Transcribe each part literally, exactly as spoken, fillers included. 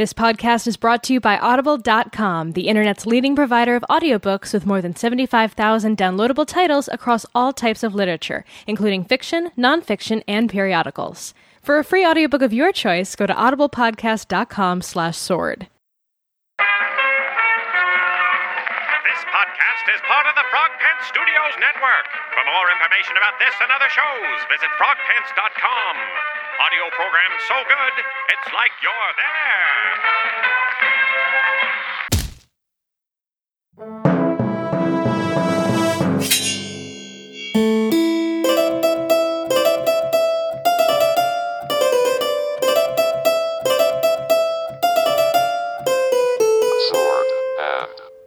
This podcast is brought to you by Audible dot com, the internet's leading provider of audiobooks with more than seventy-five thousand downloadable titles across all types of literature, including fiction, nonfiction, and periodicals. For a free audiobook of your choice, go to audiblepodcast dot com slash sword. This podcast is part of the Frog Pants Studios Network. For more information about this and other shows, visit frog pants dot com. Audio program so good, it's like you're there. Sword and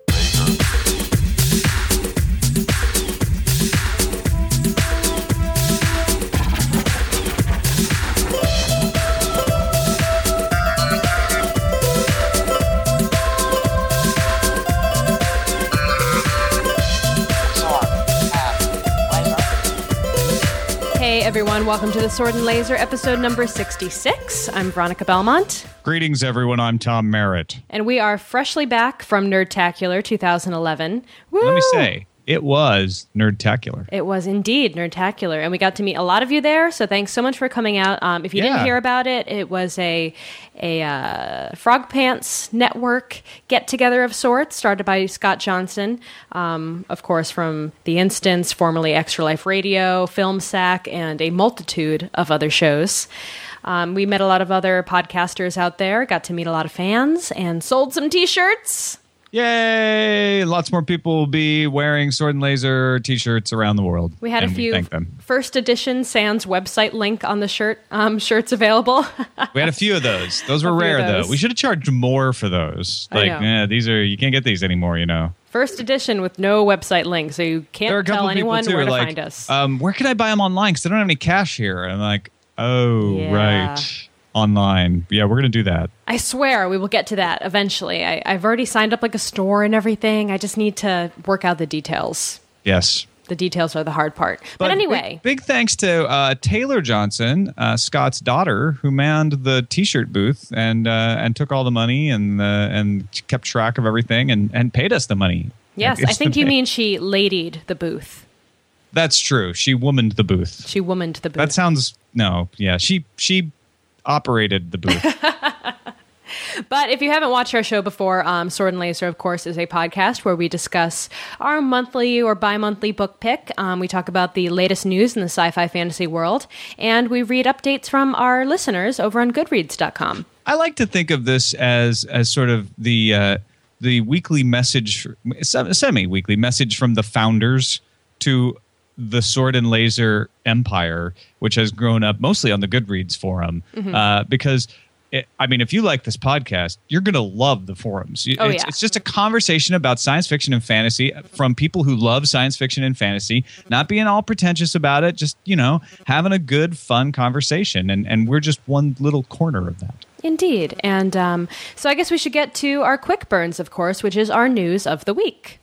Hey everyone, welcome to the Sword and Laser episode number sixty-six. I'm Veronica Belmont. Greetings, everyone. I'm Tom Merritt. And we are freshly back from Nerdtacular twenty eleven. Woo! Let me say, it was Nerdtacular. It was indeed Nerdtacular, and we got to meet a lot of you there, so thanks so much for coming out. Um, if you Yeah. didn't hear about it, it was a a uh, Frog Pants Network get-together of sorts, started by Scott Johnson, um, of course, from The Instance, formerly Extra Life Radio, Film Sack, and a multitude of other shows. Um, we met a lot of other podcasters out there, got to meet a lot of fans, and sold some t-shirts. Yay! Lots more people will be wearing Sword and Laser t-shirts around the world. We had and a few we thank them. first edition Sans website link on the shirt um, shirts available. We had a few of those. Those were A few of rare, those. though. We should have charged more for those. I Like, know. eh, these are you can't get these anymore, you know. First edition with no website link, so you There are a can't couple tell of people, anyone too, where to like, find us. Um, where can I buy them online? Because I don't have any cash here. And I'm like, oh, Yeah. right. Online. Yeah, we're going to do that. I swear we will get to that eventually. I, I've already signed up like a store and everything. I just need to work out the details. Yes. The details are the hard part. But, anyway, big, big thanks to uh, Taylor Johnson, uh, Scott's daughter, who manned the T-shirt booth and uh, and took all the money and uh, and kept track of everything and, and paid us the money. yes, Like, I it's think the you thing. mean she ladied the booth. That's true. She womaned the booth. She womaned the booth. That sounds no. Yeah, she she operated the booth. But if you haven't watched our show before, um, Sword and Laser, of course, is a podcast where we discuss our monthly or bi-monthly book pick. Um, we talk about the latest news in the sci-fi fantasy world, and we read updates from our listeners over on goodreads dot com. I like to think of this as as sort of the uh, the weekly message, semi-weekly message from the founders to the Sword and Laser empire, which has grown up mostly on the Goodreads forum. Mm-hmm. Uh, because, it, I mean, if you like this podcast, you're going to love the forums. Oh, it's, yeah. it's just a conversation about science fiction and fantasy from people who love science fiction and fantasy, not being all pretentious about it, just, you know, having a good, fun conversation. And, and we're just one little corner of that. Indeed. And um, so I guess we should get to our quick burns, of course, which is our news of the week.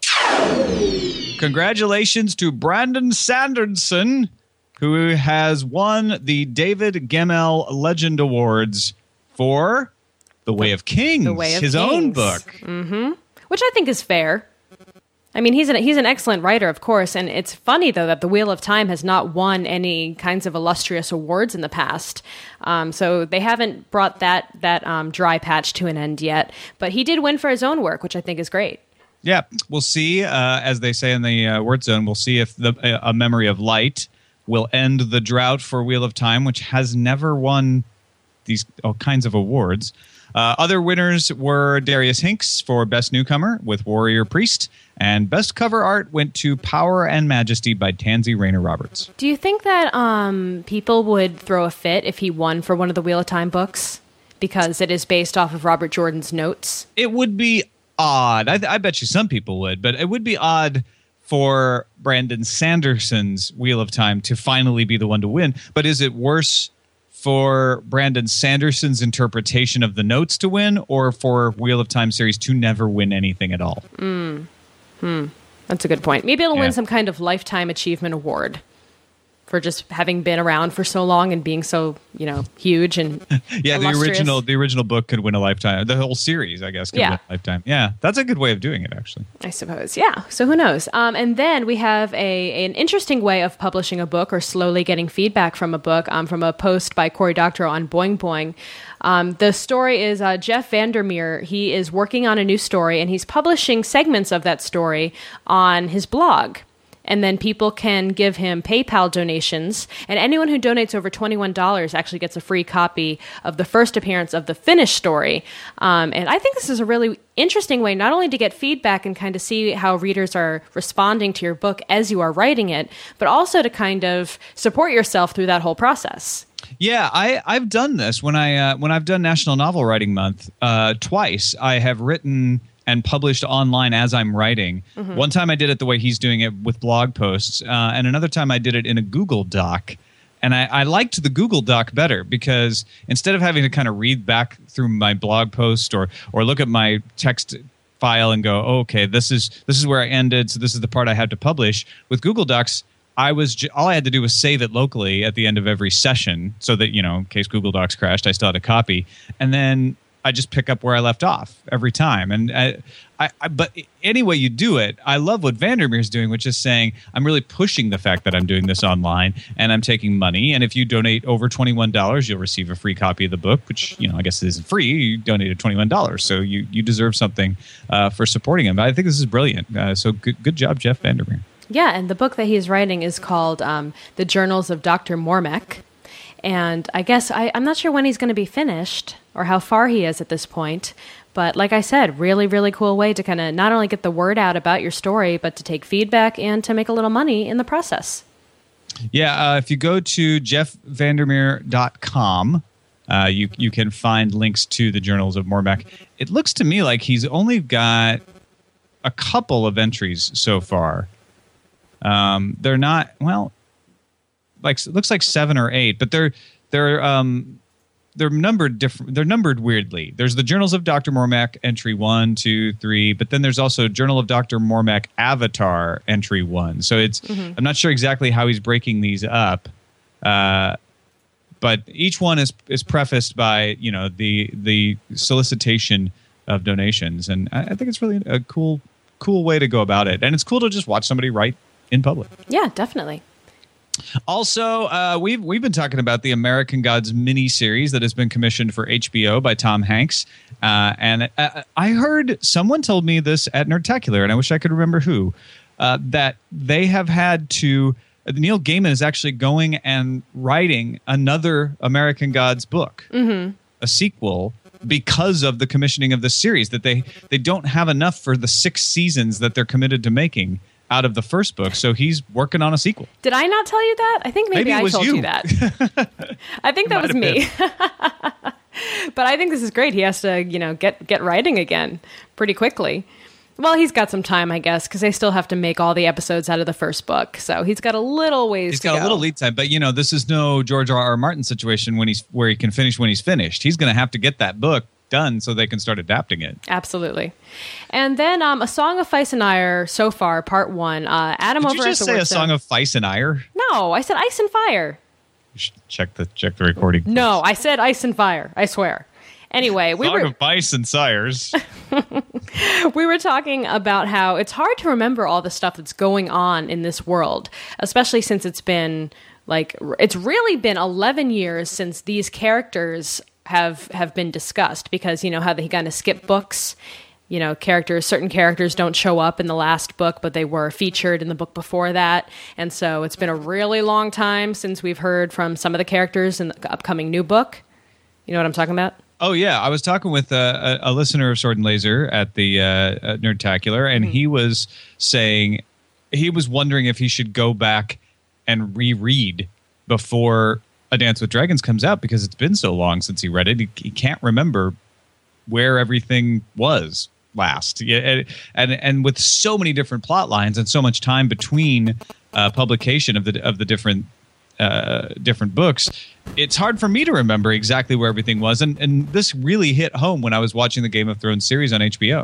Congratulations to Brandon Sanderson, who has won the David Gemmell Legend Awards for The Way of Kings, The Way of his Kings. own book. Mm-hmm. Which I think is fair. I mean, he's an he's an excellent writer, of course, and it's funny, though, that The Wheel of Time has not won any kinds of illustrious awards in the past. Um, so they haven't brought that, that um, dry patch to an end yet. But he did win for his own work, which I think is great. Yeah, we'll see, uh, as they say in the uh, word zone, we'll see if the, uh, A Memory of Light will end the drought for Wheel of Time, which has never won these all kinds of awards. Uh, other winners were Darius Hinks for Best Newcomer with Warrior Priest, and Best Cover Art went to Power and Majesty by Tansy Rayner Roberts. Do you think that um, people would throw a fit if he won for one of the Wheel of Time books? Because it is based off of Robert Jordan's notes. It would be odd. I, I bet you some people would, but it would be odd for Brandon Sanderson's Wheel of Time to finally be the one to win. But is it worse for Brandon Sanderson's interpretation of the notes to win, or for Wheel of Time series to never win anything at all? Mm. Hmm. That's a good point. Maybe it'll Yeah. win some kind of Lifetime Achievement Award for just having been around for so long and being so, you know, huge and yeah, the illustrious. original the original book could win a lifetime. The whole series, I guess, could Yeah. win a lifetime. Yeah, that's a good way of doing it, actually. I suppose, yeah. So who knows? Um, and then we have a an interesting way of publishing a book or slowly getting feedback from a book um, from a post by Cory Doctorow on Boing Boing. Um, the story is uh, Jeff Vandermeer. He is working on a new story, and he's publishing segments of that story on his blog. And then people can give him PayPal donations. And anyone who donates over twenty-one dollars actually gets a free copy of the first appearance of the finished story. Um, and I think this is a really interesting way not only to get feedback and kind of see how readers are responding to your book as you are writing it, but also to kind of support yourself through that whole process. Yeah, I, I've done this when I uh, when I've done National Novel Writing Month uh, twice. I have written and published online as I'm writing. Mm-hmm. One time I did it the way he's doing it with blog posts, uh, and another time I did it in a Google Doc. And I, I liked the Google Doc better because instead of having to kind of read back through my blog post or or look at my text file and go, oh, okay, this is this is where I ended, so this is the part I had to publish. With Google Docs, I was j- all I had to do was save it locally at the end of every session, so that, you know, in case Google Docs crashed, I still had a copy, and then I just pick up where I left off every time. And I, I, I, but any way you do it, I love what Vandermeer's doing, which is saying I'm really pushing the fact that I'm doing this online and I'm taking money. And if you donate over twenty-one dollars, you'll receive a free copy of the book, which, you know, I guess isn't free. You donated twenty-one dollars, so you you deserve something uh, for supporting him. But I think this is brilliant. Uh, so good, good job, Jeff Vandermeer. Yeah, and the book that he's writing is called um, The Journals of Doctor Mormec. And I guess I, I'm not sure when he's going to be finished or how far he is at this point. But like I said, really, really cool way to kind of not only get the word out about your story, but to take feedback and to make a little money in the process. Yeah, uh, if you go to jeff vandermeer dot com, uh, you, you can find links to the Journals of Mormec. It looks to me like he's only got a couple of entries so far. Um, they're not, well... Like it looks like seven or eight, but they're they're um they're numbered different. They're numbered weirdly. There's the Journals of Doctor Mormec entry one, two, three, but then there's also Journal of Doctor Mormec Avatar entry one. So it's mm-hmm. I'm not sure exactly how he's breaking these up, uh, but each one is is prefaced by, you know, the the solicitation of donations, and I, I think it's really a cool cool way to go about it, and it's cool to just watch somebody write in public. Yeah, definitely. Also, uh, we've we've been talking about the American Gods miniseries that has been commissioned for H B O by Tom Hanks, uh, and uh, I heard someone told me this at Nerdtacular, and I wish I could remember who, uh, that they have had to. Uh, Neil Gaiman is actually going and writing another American Gods book, mm-hmm. a sequel, because of the commissioning of this series. That they they don't have enough for the six seasons that they're committed to making out of the first book, so he's working on a sequel. Did I not tell you that? I think maybe, maybe I was told you, you that. I think that was me. But I think this is great. He has to, you know, get get writing again pretty quickly. Well, he's got some time, I guess, because they still have to make all the episodes out of the first book. So he's got a little ways he's to go. He's got a little lead time, but, you know, this is no George R. R. Martin situation when he's where he can finish when he's finished. He's going to have to get that book done so they can start adapting it. Absolutely. And then um, A Song of Ice and Fire, so far, part one. Uh, Adam Did over you just at the say Word A Song Zone. of Ice and Ire? No, I said Ice and Fire. You should check the check the recording. No, I said Ice and Fire. I swear. Anyway, we Song were of Ice and Sires. we were talking about how it's hard to remember all the stuff that's going on in this world, especially since it's been like it's really been eleven years since these characters have have been discussed, because you know how they kind of skip books. You know, characters, certain characters don't show up in the last book, but they were featured in the book before that. And so it's been a really long time since we've heard from some of the characters in the upcoming new book. You know what I'm talking about? Oh, yeah. I was talking with a, a, a listener of Sword and Laser at the uh, at Nerdtacular, and mm-hmm. he was saying he was wondering if he should go back and reread before A Dance with Dragons comes out, because it's been so long since he read it. He, he can't remember where everything was last. Yeah, and, and and with so many different plot lines and so much time between uh, publication of the of the different uh, different books, it's hard for me to remember exactly where everything was. And and this really hit home when I was watching the Game of Thrones series on H B O.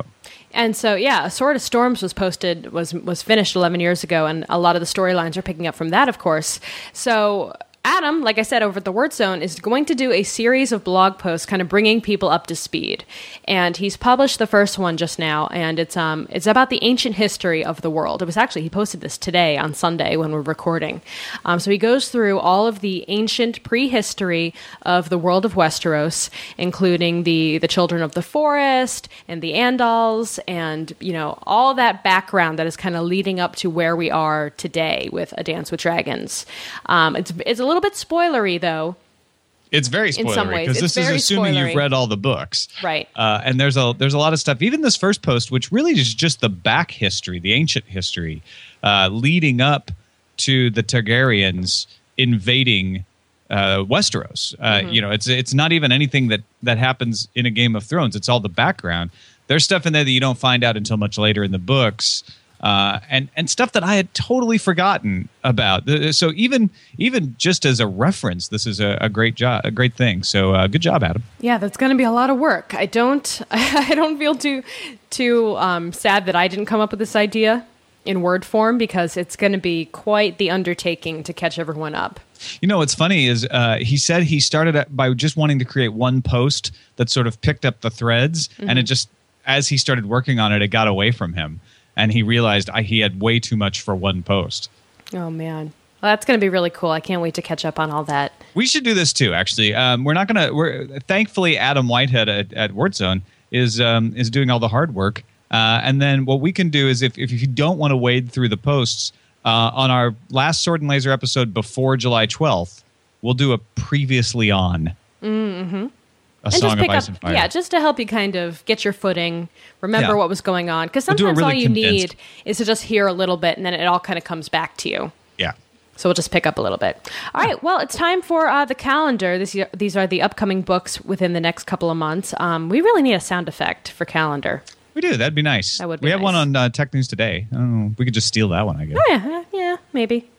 And so, yeah, A Sword of Storms was posted, was was finished eleven years ago, and a lot of the storylines are picking up from that, of course. So Adam, like I said, over at the Word Zone, is going to do a series of blog posts kind of bringing people up to speed. And he's published the first one just now, and it's um it's about the ancient history of the world. It was actually, he posted this today on Sunday when we're recording. Um, so he goes through all of the ancient prehistory of the world of Westeros, including the, the Children of the Forest and the Andals, and, you know, all that background that is kind of leading up to where we are today with A Dance with Dragons. Um, it's, it's a little bit spoilery, though. It's very In some spoilery ways. because It's this is very assuming spoilery. you've read all the books, Right. Uh, and there's a there's a lot of stuff. Even this first post, which really is just the back history, the ancient history, uh, leading up to the Targaryens invading uh, Westeros. Uh, Mm-hmm. You know, it's it's not even anything that that happens in a Game of Thrones. It's all the background. There's stuff in there that you don't find out until much later in the books. Uh, and and stuff that I had totally forgotten about. The- So even even just as a reference, this is a, a great job, a great thing. So uh, good job, Adam. Yeah, that's going to be a lot of work. I don't, I don't feel too, too um, sad that I didn't come up with this idea in word form, because it's going to be quite the undertaking to catch everyone up. You know what's funny is uh, he said he started at, by just wanting to create one post that sort of picked up the threads, Mm-hmm. and it just as he started working on it, it got away from him, and he realized I, he had way too much for one post. Oh, man. Well, that's going to be really cool. I can't wait to catch up on all that. We should do this too. Actually, um, we're not gonna. We're thankfully Adam Whitehead at, at WordZone is um, is doing all the hard work. Uh, and then what we can do is if if you don't want to wade through the posts uh, on our last Sword and Laser episode before July twelfth, we'll do a previously on. Mm-hmm. A And Song just of pick Ice up, and Fire. yeah, just to help you kind of get your footing, remember Yeah. what was going on. Because We'll do a sometimes really all you condensed- need is to just hear a little bit, and then it all kind of comes back to you. Yeah. So we'll just pick up a little bit. All right. Well, it's time for uh, the calendar. This year, these are the upcoming books within the next couple of months. Um, we really need a sound effect for calendar. We do. That'd be nice. That would be we have nice. one on uh, Tech News Today. I don't know. We could just steal that one, I guess. Oh, yeah, yeah, maybe.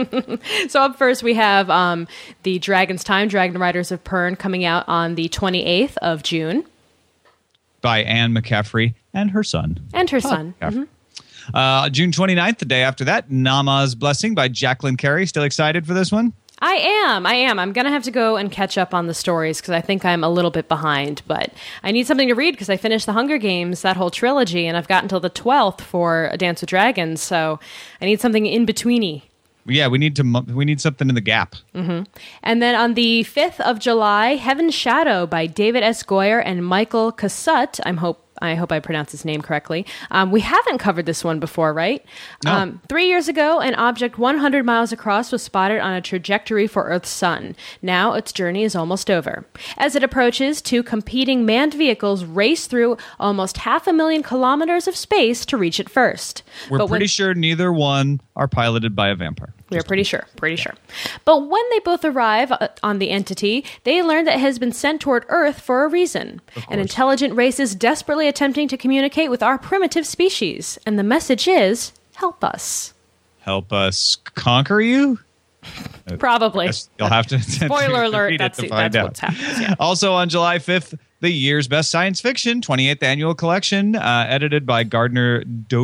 So up first, we have um, the Dragon's Time, Dragon Riders of Pern, coming out on the twenty-eighth of June. By Anne McCaffrey and her son. And her son. McCaffrey. Uh, June twenty-ninth, the day after that, Nama's Blessing by Jacqueline Carey. Still excited for this one? I am. I am. I'm going to have to go and catch up on the stories because I think I'm a little bit behind. But I need something to read because I finished the Hunger Games, that whole trilogy, and I've got until the twelfth for A Dance with Dragons. So I need something in betweeny. Yeah, we need to. mu- We need something in the gap. And then on the fifth of July, Heaven's Shadow by David S. Goyer and Michael Cassutt. I'm hope I hope I pronounced his name correctly. Um, we haven't covered this one before, right? No. Um, three years ago, an object one hundred miles across was spotted on a trajectory for Earth's sun. Now its journey is almost over. As it approaches, two competing manned vehicles race through almost half a million kilometers of space to reach it first. We're But when- pretty sure neither one are piloted by a vampire. We're pretty sure, pretty sure. But when they both arrive uh, on the entity, they learn that it has been sent toward Earth for a reason. An intelligent race is desperately attempting to communicate with our primitive species. And the message is, help us. Help us conquer you? Probably. Yes, you'll have to. Spoiler to alert, read it that's, to it, find that's out. what's happening. Yeah. Also on July fifth, the year's best science fiction, twenty-eighth annual collection, uh, edited by Gardner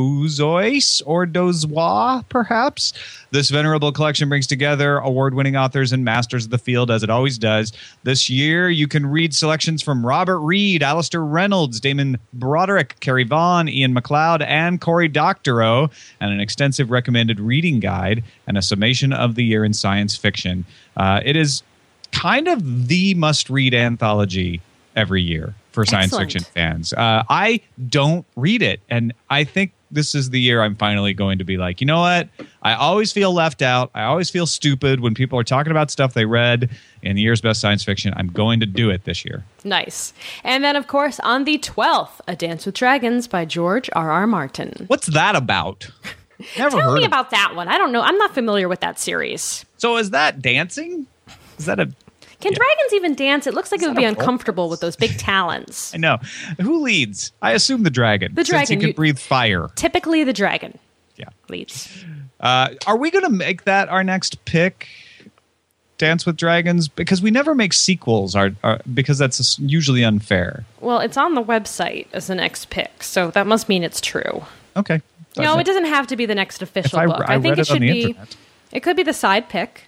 Dozois or Dozois, perhaps. This venerable collection brings together award-winning authors and masters of the field, as it always does. This year, you can read selections from Robert Reed, Alistair Reynolds, Damon Broderick, Carrie Vaughn, Ian McLeod, and Cory Doctorow, and an extensive recommended reading guide and a summation of the year in science fiction. Uh, it is kind of the must-read anthology every year for science Excellent. fiction fans. Uh, I don't read it, and I think this is the year I'm finally going to be like, you know what? I always feel left out. I always feel stupid when people are talking about stuff they read in the year's best science fiction. I'm going to do it this year. Nice. And then, of course, on the twelfth, A Dance with Dragons by George R. R. Martin. What's that about? Never Tell heard me of about that one. I don't know. I'm not familiar with that series. So is that dancing? Is that a... Can Yeah. dragons even dance? It looks like Is it would that be a uncomfortable with those big talons. I know. Who leads? I assume the dragon. The Since dragon, he can you- breathe fire. Typically, the dragon Yeah. leads. Uh, are we going to make that our next pick? Dance with Dragons? Because we never make sequels, are, are because that's usually unfair. Well, it's on the website as the next pick, so that must mean it's true. Okay. No, it doesn't have to be the next official I, book. I, I think read it it should on the be. internet. It could be the side pick.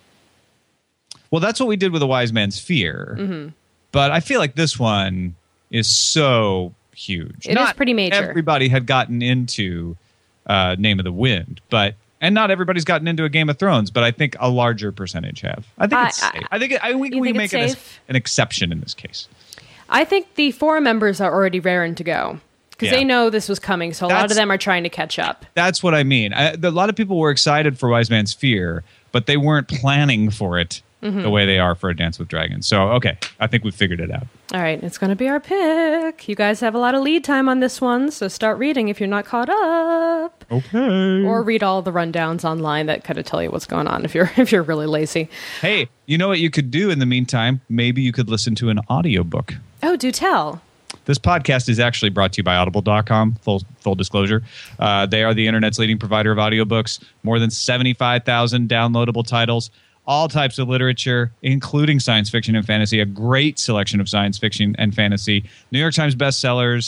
Well, that's what we did with The Wise Man's Fear. Mm-hmm. But I feel like this one is so huge. It not is pretty major. Everybody had gotten into uh, Name of the Wind, but and not everybody's gotten into a Game of Thrones, but I think a larger percentage have. I think I- it's I- safe. I think it, I, we, You we think make it's it as safe? an exception in this case. I think the forum members are already raring to go because Yeah. they know this was coming, so a lot That's- of them are trying to catch up. That's what I mean. I, a lot of people were excited for Wise Man's Fear, but they weren't planning for it Mm-hmm. the way they are for A Dance with Dragons. So, okay, I think we figured it out. All right, it's going to be our pick. You guys have a lot of lead time on this one, so start reading if you're not caught up. Okay. Or read all the rundowns online that kind of tell you what's going on if you're if you're really lazy. Hey, you know what you could do in the meantime? Maybe you could listen to an audiobook. Oh, do tell. This podcast is actually brought to you by audible dot com, full full disclosure. Uh, they are the internet's leading provider of audiobooks. More than seventy-five thousand downloadable titles, all types of literature, including science fiction and fantasy, a great selection of science fiction and fantasy, New York Times bestsellers,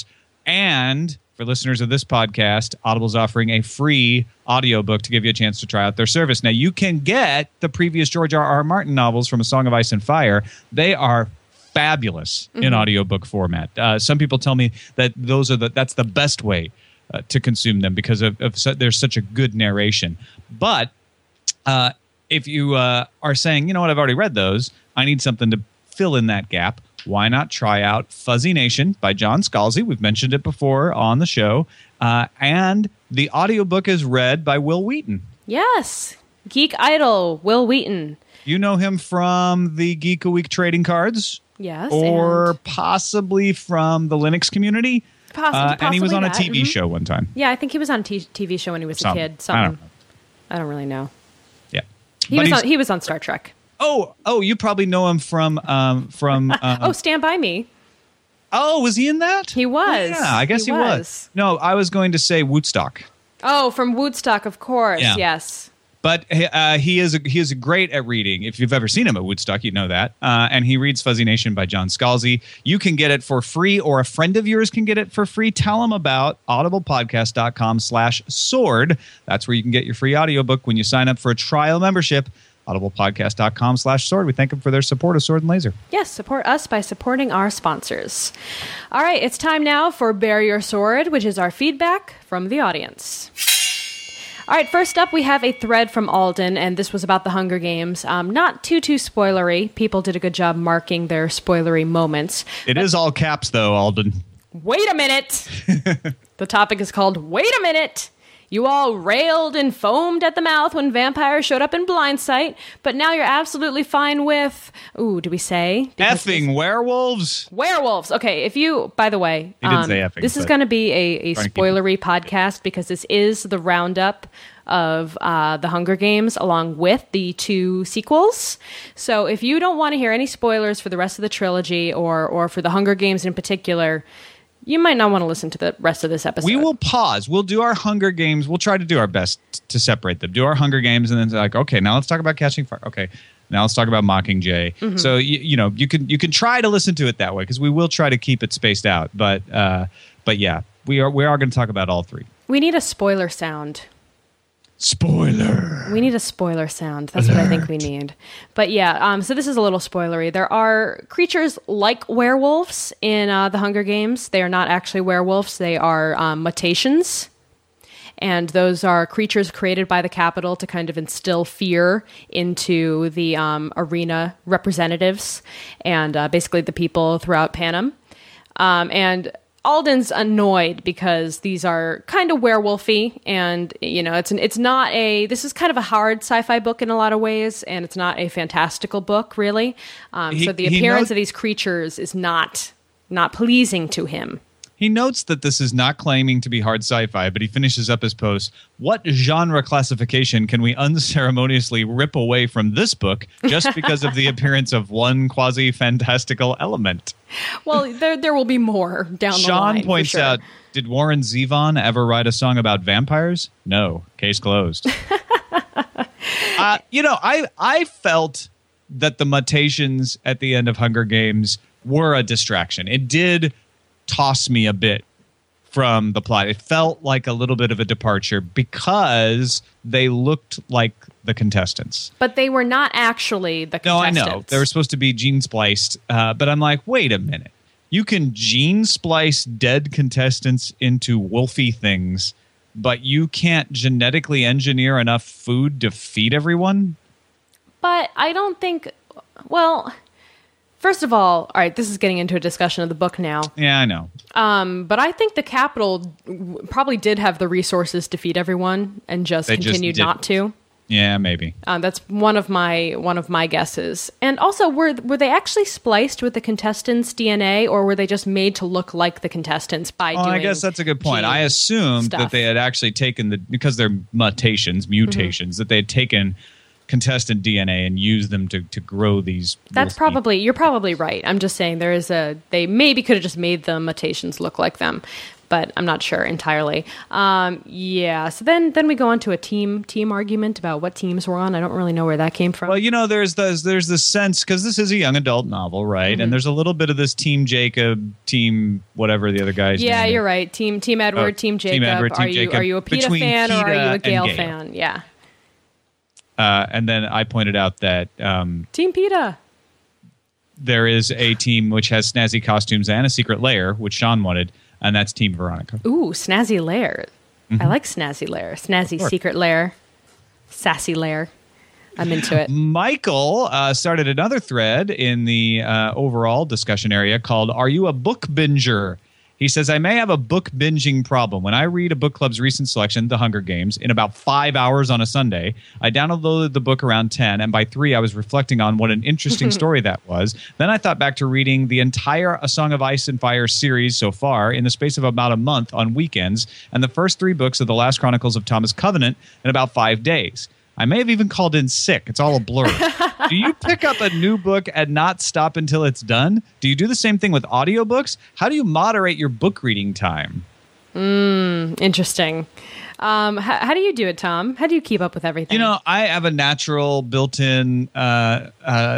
and for listeners of this podcast, Audible's offering a free audiobook to give you a chance to try out their service. Now, you can get the previous George R. R. Martin novels from A Song of Ice and Fire. They are fabulous in audiobook format. Uh, some people tell me that those are the that's the best way uh, to consume them because of, of su- there's such a good narration. But uh, if you uh, are saying, you know what, I've already read those, I need something to fill in that gap, why not try out Fuzzy Nation by John Scalzi? We've mentioned it before on the show. Uh, and the audiobook is read by Will Wheaton. Yes. Geek Idol, Will Wheaton. You know him from the Geek a Week trading cards? Yes. Or and- possibly from the Linux community. Possi- Uh, and he was possibly on a that, T V mhm. show one time. Yeah, I think he was on a t- TV show when he was Something. a kid. I Something. don't know. I don't really know. Yeah. He But was he's- on, he was on Star Trek. oh, oh, you probably know him from um, from. Um, Oh, Stand By Me. oh, was he in that? He was. Oh, yeah, I guess He he, was. was. No, I was going to say Woodstock. Oh, from Woodstock, of course. Yeah. Yes. But uh, he is he is great at reading. If you've ever seen him at Woodstock, you know that. Uh, and he reads Fuzzy Nation by John Scalzi. You can get it for free, or a friend of yours can get it for free. Tell them about audiblepodcast.com slash sword. That's where you can get your free audiobook when you sign up for a trial membership. audiblepodcast.com slash sword. We thank them for their support of Sword and Laser. Yes, support us by supporting our sponsors. All right, it's time now for Bear Your Sword, which is our feedback from the audience. All right, first up, we have a thread from Alden, and this was about the Hunger Games. Um, not too, too spoilery. People did a good job marking their spoilery moments. It is all caps, though, Alden. Wait a minute! The topic is called Wait a Minute! You all railed and foamed at the mouth when vampires showed up in Blind Sight, but now you're absolutely fine with... Ooh, do we say? Because Effing werewolves. Werewolves. Okay, if you, by the way, He didn't um, say effing, this is but- going to be a, a Trying to keep spoilery podcast because this is the roundup of uh, the Hunger Games along with the two sequels. So if you don't want to hear any spoilers for the rest of the trilogy or or for the Hunger Games in particular, you might not want to listen to the rest of this episode. We will pause. We'll do our Hunger Games. We'll try to do our best to separate them. Do our Hunger Games, and then it's like, okay, now let's talk about Catching Fire. Okay, now let's talk about Mockingjay. Mm-hmm. So you, you know, you can you can try to listen to it that way because we will try to keep it spaced out. But uh, but yeah, we are we are going to talk about all three. We need a spoiler sound. Spoiler. We need a spoiler sound. That's what I think we need. But yeah, um, so this is a little spoilery. There are creatures like werewolves in uh, the Hunger Games. They are not actually werewolves. They are um, mutations. And those are creatures created by the Capitol to kind of instill fear into the um, arena representatives and uh, basically the people throughout Panem. Um, and Alden's annoyed because these are kind of werewolfy, and you know it's an, it's not a this is kind of a hard sci-fi book in a lot of ways, and it's not a fantastical book really. Um, He- so the he appearance knows- of these creatures is not not pleasing to him. He notes that this is not claiming to be hard sci-fi, but he finishes up his post. What genre classification can we unceremoniously rip away from this book just because of the appearance of one quasi-fantastical element? Well, there there will be more down the line. Sean for points sure. out, did Warren Zevon ever write a song about vampires? No. Case closed. uh, you know, I I felt that the mutations at the end of Hunger Games were a distraction. It did toss me a bit from the plot. It felt like a little bit of a departure because they looked like the contestants. But they were not actually the contestants. No, I know. They were supposed to be gene spliced. Uh, but I'm like, wait a minute. You can gene splice dead contestants into wolfy things, but you can't genetically engineer enough food to feed everyone? But I don't think... Well... First of all, all right, this is getting into a discussion of the book now. Yeah, I know. Um, but I think the Capitol probably did have the resources to feed everyone and just They continued just not to. Yeah, maybe. Um, that's one of my one of my guesses. And also, were were they actually spliced with the contestants' D N A, or were they just made to look like the contestants by Oh, doing? I guess that's a good point. gene I assumed stuff? that they had actually taken the because they're mutations, mutations, mm-hmm. that they had taken contestant D N A and used them to, to grow these. That's probably you're probably right. I'm just saying there is a they maybe could have just made the mutations look like them, but I'm not sure entirely. Um, yeah. So then then we go on to a team team argument about what teams we're on. I don't really know where that came from. Well, you know, there's this there's this sense because this is a young adult novel, right? Mm-hmm. And there's a little bit of this Team Jacob, Team whatever the other guys. Yeah, you're right. Team Team Edward, oh, Team Jacob. Team Edward, Team are Jacob. you are you a PETA fan PETA or are you a Gale, Gale fan? Yeah. Uh, and then I pointed out that um, Team PETA. There is a team which has snazzy costumes and a secret lair, which Sean wanted, and that's Team Veronica. Ooh, snazzy lair. Mm-hmm. I like snazzy lair. Snazzy secret lair. Sassy lair. I'm into it. Michael uh, started another thread in the uh, overall discussion area called Are You a Book Binger? He says, I may have a book binging problem. When I read a book club's recent selection, The Hunger Games, in about five hours on a Sunday, I downloaded the book around ten, and by three, I was reflecting on what an interesting story that was. Then I thought back to reading the entire A Song of Ice and Fire series so far in the space of about a month on weekends, and the first three books of The Last Chronicles of Thomas Covenant in about five days. I may have even called in sick. It's all a blur. Do you pick up a new book and not stop until it's done? Do you do the same thing with audiobooks? How do you moderate your book reading time? Mm, interesting. Um, how, how do you do it, Tom? How do you keep up with everything? You know, I have a natural built-in uh, uh,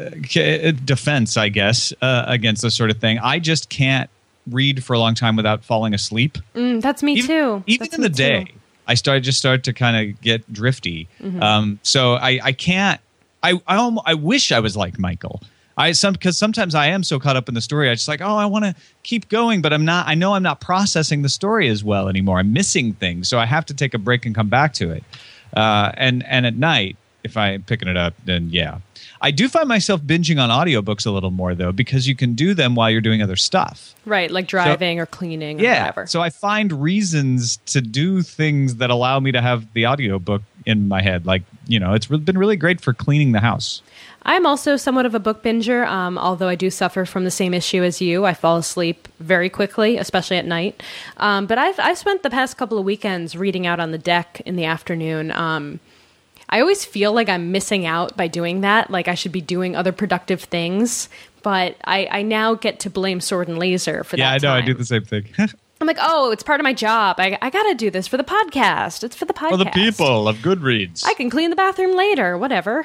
defense, I guess, uh, against this sort of thing. I just can't read for a long time without falling asleep. Mm, that's me even, too. Even that's in the too. day. I started just started to kind of get drifty. Mm-hmm. Um, so I, I can't. I I, almost, I wish I was like Michael. I some because sometimes I am so caught up in the story. I just like, oh, I want to keep going, but I'm not. I know I'm not processing the story as well anymore. I'm missing things, so I have to take a break and come back to it. Uh, and and at night, if I'm picking it up, then yeah. I do find myself binging on audiobooks a little more, though, because you can do them while you're doing other stuff. Right, like driving so, or cleaning or yeah, whatever. So I find reasons to do things that allow me to have the audiobook in my head. Like, you know, it's been really great for cleaning the house. I'm also somewhat of a book binger, um, although I do suffer from the same issue as you. I fall asleep very quickly, especially at night. Um, but I've, I've spent the past couple of weekends reading out on the deck in the afternoon. Um I always feel like I'm missing out by doing that. Like I should be doing other productive things. But I, I now get to blame Sword and Laser for yeah, that. Yeah, I know. time. I do the same thing. I'm like, oh, it's part of my job. I, I got to do this for the podcast. It's for the podcast. For the people of Goodreads. I can clean the bathroom later, whatever,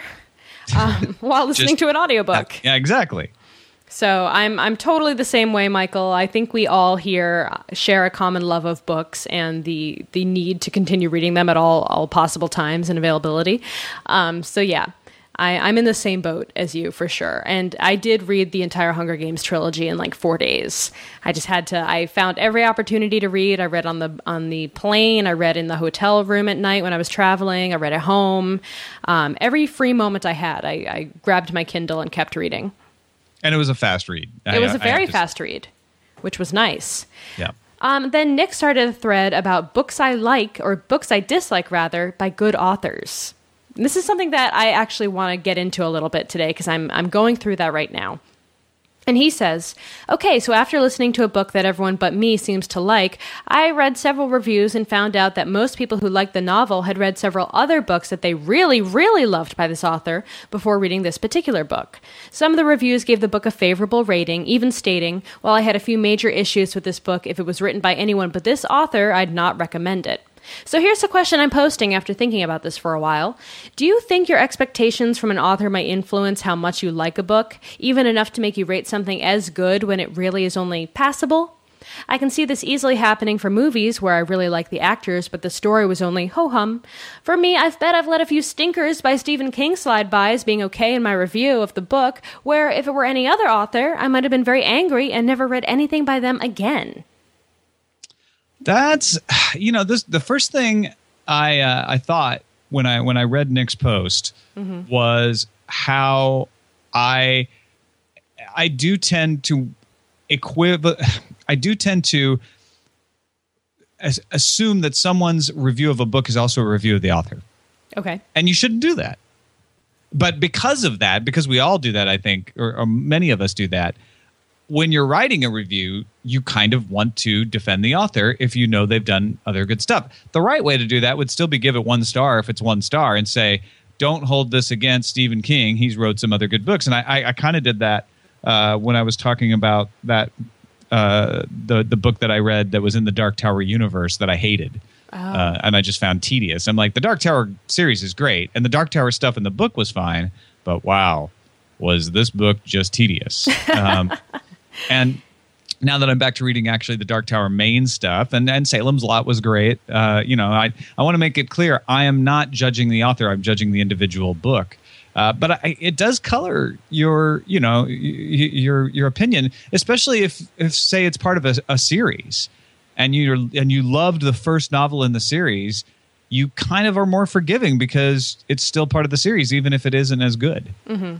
um, while listening Just, to an audiobook. Yeah, exactly. So I'm I'm totally the same way, Michael. I think we all here share a common love of books and the the need to continue reading them at all all possible times and availability. Um, so yeah, I, I'm in the same boat as you for sure. And I did read the entire Hunger Games trilogy in like four days. I just had to. I found every opportunity to read. I read on the on the plane. I read in the hotel room at night when I was traveling. I read at home. Um, every free moment I had, I, I grabbed my Kindle and kept reading. And it was a fast read. It I, was a very to... fast read, which was nice. Yeah. Um, then Nick started a thread about books I like, or books I dislike, rather, by good authors. And this is something that I actually want to get into a little bit today because I'm I'm going through that right now. And he says, okay, so after listening to a book that everyone but me seems to like, I read several reviews and found out that most people who liked the novel had read several other books that they really, really loved by this author before reading this particular book. Some of the reviews gave the book a favorable rating, even stating, while I had a few major issues with this book, if it was written by anyone but this author, I'd not recommend it. So here's a question I'm posting after thinking about this for a while. Do you think your expectations from an author might influence how much you like a book, even enough to make you rate something as good when it really is only passable? I can see this easily happening for movies where I really like the actors, but the story was only ho-hum. For me, I bet I've let a few stinkers by Stephen King slide by as being okay in my review of the book, where if it were any other author, I might have been very angry and never read anything by them again. That's, you know, this the first thing I uh, I thought when I when I read Nick's post mm-hmm. was how I I do tend to equiv- I do tend to as- assume that someone's review of a book is also a review of the author. Okay. And you shouldn't do that. But because of that, because we all do that, I think, or, or many of us do that, when you're writing a review, you kind of want to defend the author if you know they've done other good stuff. The right way to do that would still be give it one star if it's one star and say, don't hold this against Stephen King. He's wrote some other good books. And I, I, I kind of did that uh, when I was talking about that uh, the the book that I read that was in the Dark Tower universe that I hated. Oh. Uh, and I just found tedious. I'm like, the Dark Tower series is great. And the Dark Tower stuff in the book was fine. But wow, was this book just tedious. Um, and now that I'm back to reading actually the Dark Tower main stuff, and, and Salem's Lot was great. Uh, you know, I, I want to make it clear, I am not judging the author. I'm judging the individual book. Uh, but I, it does color your, you know, y- your your opinion, especially if, if say it's part of a, a series, and you and you loved the first novel in the series. You kind of are more forgiving because it's still part of the series, even if it isn't as good. Mm-hmm.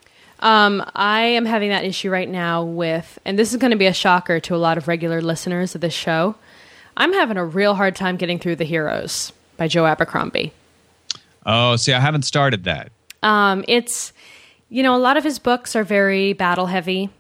Um, I am having that issue right now with, and this is going to be a shocker to a lot of regular listeners of this show. I'm having a real hard time getting through The Heroes by Joe Abercrombie. Oh, see, I haven't started that. Um, it's, you know, a lot of his books are very battle heavy,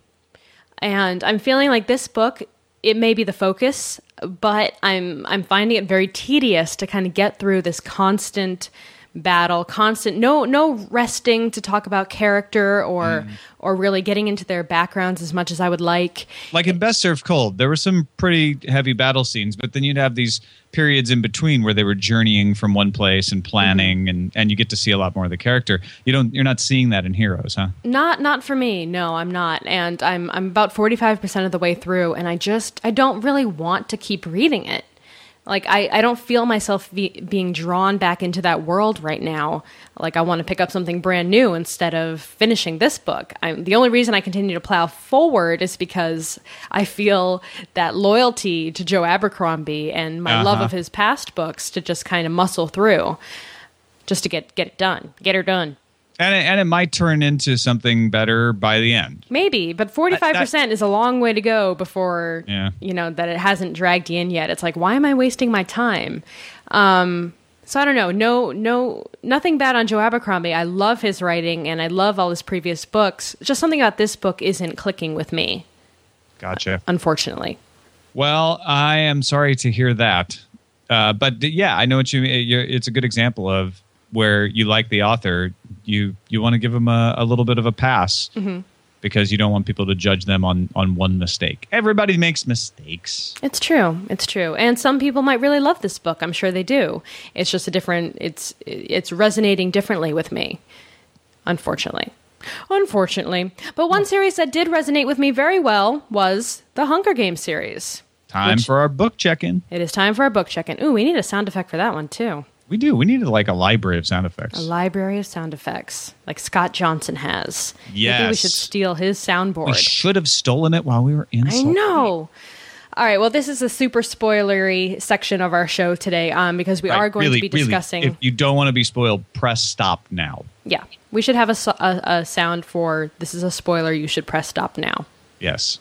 and I'm feeling like this book, it may be the focus, but I'm I'm finding it very tedious to kind of get through this constant battle, constant no no resting to talk about character or mm. or really getting into their backgrounds as much as I would like. Like in Best Served Cold, there were some pretty heavy battle scenes, but then you'd have these periods in between where they were journeying from one place and planning, mm-hmm. and, and you get to see a lot more of the character. You don't you're not seeing that in Heroes, huh? Not not for me. No, I'm not. And I'm I'm about forty-five percent of the way through, and I just I don't really want to keep reading it. Like, I, I don't feel myself be, being drawn back into that world right now. Like, I want to pick up something brand new instead of finishing this book. I'm, the only reason I continue to plow forward is because I feel that loyalty to Joe Abercrombie and my uh-huh. love of his past books to just kind of muscle through just to get, get it done, get her done. And it, and it might turn into something better by the end. Maybe, but forty-five percent that, is a long way to go before, yeah. you know, that it hasn't dragged you in yet. It's like, why am I wasting my time? Um, so I don't know. No, no, nothing bad on Joe Abercrombie. I love his writing, and I love all his previous books. Just something about this book isn't clicking with me. Gotcha. Unfortunately. Well, I am sorry to hear that. Uh, but yeah, I know what you mean. It's a good example of where you like the author, you you want to give them a, a little bit of a pass mm-hmm. because you don't want people to judge them on, on one mistake. Everybody makes mistakes. It's true. It's true. And some people might really love this book. I'm sure they do. It's just a different, it's it's resonating differently with me, unfortunately. Unfortunately. But one series that did resonate with me very well was the Hunger Games series. Time for our book check-in. It is time for our book check-in. Ooh, we need a sound effect for that one, too. We do. We need like a library of sound effects. A library of sound effects, like Scott Johnson has. Yes. Maybe we should steal his soundboard. We should have stolen it while we were in. I know. All right. Well, this is a super spoilery section of our show today, um, because we right, are going really, to be discussing. Really, if you don't want to be spoiled, press stop now. Yeah, we should have a, a, a sound for this is a spoiler. You should press stop now. Yes.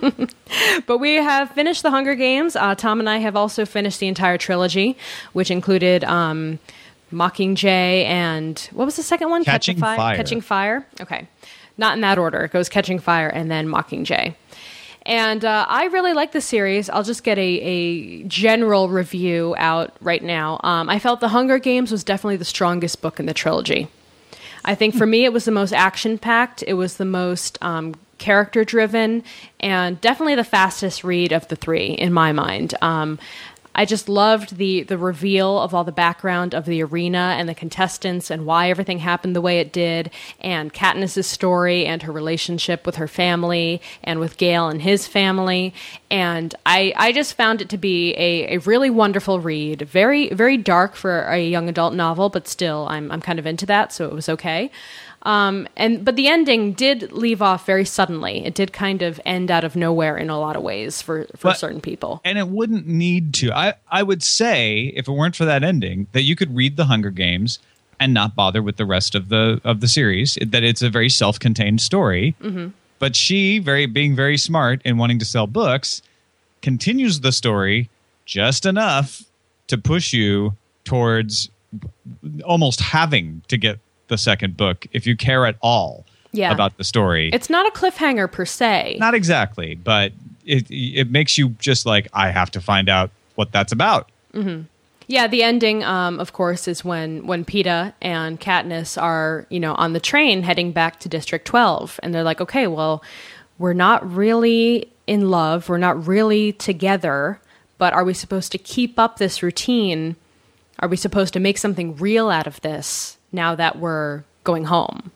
But we have finished The Hunger Games. Uh, Tom and I have also finished the entire trilogy, which included um, Mockingjay and what was the second one? Catching, Catching Fire. Fire. Catching Fire. Okay. Not in that order. It goes Catching Fire and then Mockingjay. And uh, I really like the series. I'll just get a, a general review out right now. Um, I felt The Hunger Games was definitely the strongest book in the trilogy. I think for me it was the most action-packed. It was the most um, character-driven, and definitely the fastest read of the three in my mind. Um, I just loved the the reveal of all the background of the arena and the contestants and why everything happened the way it did, and Katniss's story and her relationship with her family and with Gale and his family. And I, I just found it to be a, a really wonderful read. Very, very dark for a young adult novel, but still I'm I'm kind of into that, so it was okay. Um, and but the ending did leave off very suddenly. It did kind of end out of nowhere in a lot of ways for, for But- certain people. And it wouldn't need to. I, I would say, if it weren't for that ending, that you could read The Hunger Games and not bother with the rest of the of the series. That it's a very self-contained story. Mm-hmm. But she, very being very smart in wanting to sell books, continues the story just enough to push you towards almost having to get the second book if you care at all Yeah. about the story. It's not a cliffhanger per se. Not exactly, but it it makes you just like, I have to find out what that's about. Yeah, the ending, um, of course, is when when Peeta and Katniss are, you know, on the train heading back to District twelve, and they're like, okay, well, we're not really in love, we're not really together, but are we supposed to keep up this routine? Are we supposed to make something real out of this now that we're going home?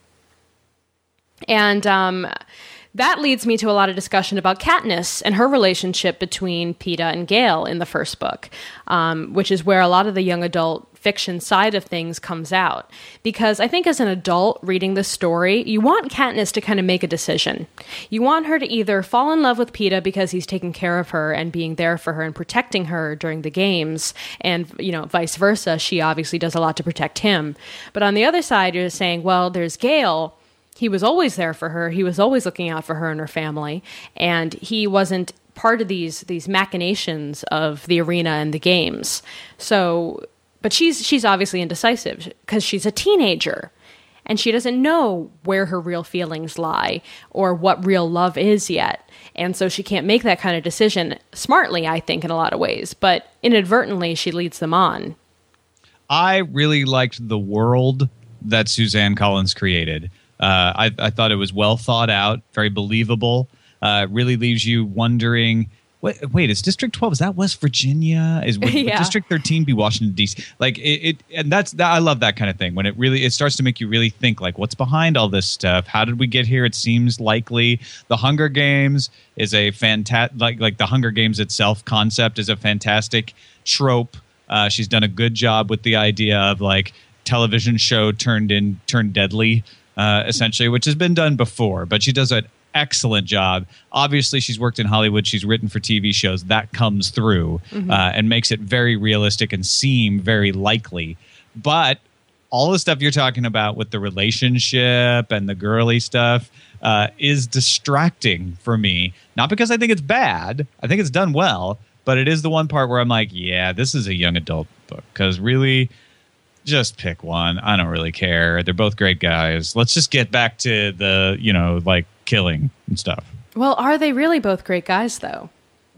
And um, that leads me to a lot of discussion about Katniss and her relationship between Peeta and Gale in the first book, um, which is where a lot of the young adult fiction side of things comes out. Because I think as an adult reading this story, you want Katniss to kind of make a decision. You want her to either fall in love with Peeta because he's taking care of her and being there for her and protecting her during the games, and, you know, vice versa. She obviously does a lot to protect him. But on the other side, you're saying, well, there's Gale. He was always there for her. He was always looking out for her and her family. And he wasn't part of these these machinations of the arena and the games. So, but she's she's obviously indecisive because she's a teenager. And she doesn't know where her real feelings lie or what real love is yet. And so she can't make that kind of decision smartly, I think, in a lot of ways. But inadvertently, she leads them on. I really liked the world that Suzanne Collins created. Uh, I, I thought it was well thought out, very believable. Uh, really leaves you wondering, wait, wait, is District twelve, is that West Virginia? Is would, Yeah. would District thirteen be Washington, D C? Like it, it and that's that, I love that kind of thing when it really it starts to make you really think, like, what's behind all this stuff? How did we get here? It seems likely. The Hunger Games is a fantastic, like like the Hunger Games itself concept is a fantastic trope. Uh, she's done a good job with the idea of like television show turned in turned deadly. Uh, essentially, which has been done before, but she does an excellent job. Obviously, she's worked in Hollywood. She's written for T V shows. That comes through mm-hmm. uh, and makes it very realistic and seem very likely. But all the stuff you're talking about with the relationship and the girly stuff uh, is distracting for me. Not because I think it's bad. I think it's done well. But it is the one part where I'm like, yeah, this is a young adult book. Because really, just pick one. I don't really care. They're both great guys. Let's just get back to the, you know, like killing and stuff. Well, are they really both great guys, though?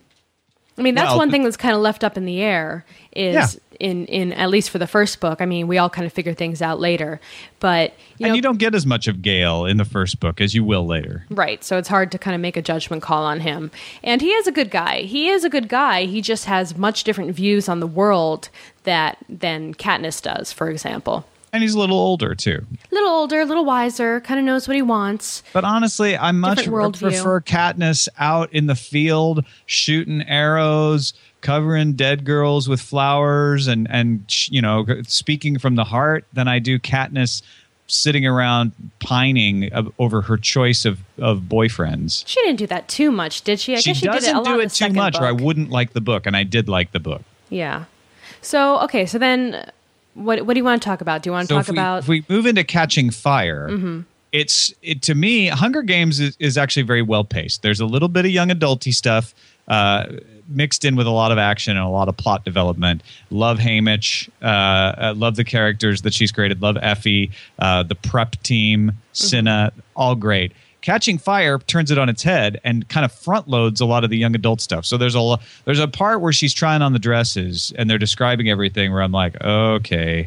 I mean, that's Well, one thing that's kind of left up in the air is Yeah. in, in at least for the first book. I mean, we all kind of figure things out later. But, you And know, you don't get as much of Gale in the first book as you will later. right. So it's hard to kind of make a judgment call on him. And he is a good guy. He is a good guy. He just has much different views on the world that than Katniss does, for example. And he's a little older, too. A little older, a little wiser, kind of knows what he wants. But honestly, I much Different worldview. prefer Katniss out in the field shooting arrows, covering dead girls with flowers, and, and you know, speaking from the heart than I do Katniss sitting around pining of, over her choice of, of boyfriends. She didn't do that too much, did she? I she guess she did it doesn't a lot do in it the too second much, or I book. wouldn't like the book, and I did like the book. Yeah. So, okay, so then what what do you want to talk about? Do you want to So talk if we, about... if we move into Catching Fire, Mm-hmm. it's it to me, Hunger Games is, is actually very well paced. There's a little bit of young adulty stuff uh, mixed in with a lot of action and a lot of plot development. Love Haymitch. Uh, uh, love the characters that she's created. Love Effie. Uh, the prep team. Cinna. Mm-hmm. All great. Catching Fire turns it on its head and kind of front loads a lot of the young adult stuff. So there's a lo- there's a part where she's trying on the dresses and they're describing everything where I'm like, okay,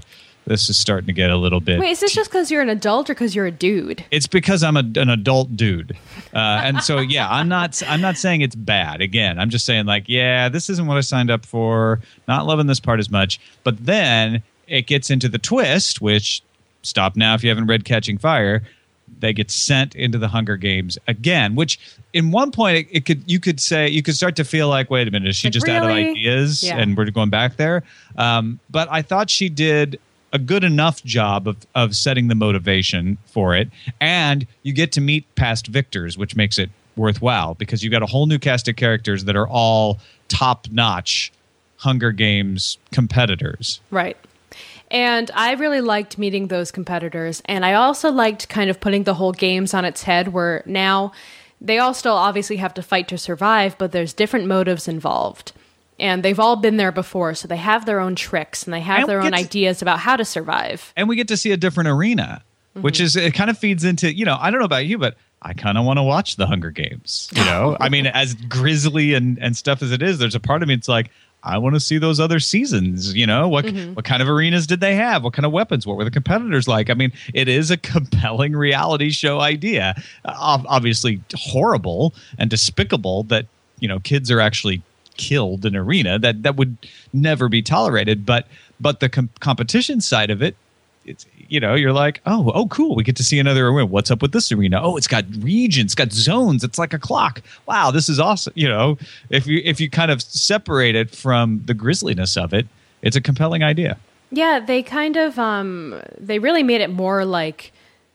this is starting to get a little bit. Wait, is this just because you're an adult or because you're a dude? It's because I'm a, an adult dude, uh, and so yeah, I'm not. I'm not saying it's bad. Again, I'm just saying like, yeah, this isn't what I signed up for. Not loving this part as much. But then it gets into the twist, which stop now if you haven't read Catching Fire. They get sent into the Hunger Games again, which in one point it, it could you could say you could start to feel like, wait a minute, is she like, just really? out of ideas Yeah. and we're going back there? Um, but I thought she did a good enough job of, of setting the motivation for it. And you get to meet past victors, which makes it worthwhile because you got a whole new cast of characters that are all top-notch Hunger Games competitors. Right. And I really liked meeting those competitors. And I also liked kind of putting the whole games on its head where now they all still obviously have to fight to survive, but there's different motives involved. And they've all been there before, so they have their own tricks and they have And their own it's- ideas about how to survive. And we get to see a different arena, Mm-hmm. which is, it kind of feeds into, you know, I don't know about you, but I kind of want to watch the Hunger Games, you know? I mean, as grisly and, and stuff as it is, there's a part of me, it's like, I want to see those other seasons, you know? What Mm-hmm. what kind of arenas did they have? What kind of weapons? What were the competitors like? I mean, it is a compelling reality show idea. Uh, obviously horrible and despicable that, you know, kids are actually killed in arena. That that would never be tolerated. But but the com- competition side of it, it's, you know, you're like, oh, oh, cool. We get to see another arena. What's up with this arena? Oh, it's got regions, it's got zones. It's like a clock. Wow, this is awesome. You know, if you if you kind of separate it from the grisliness of it, it's a compelling idea. Yeah, they kind of um they really made it more like,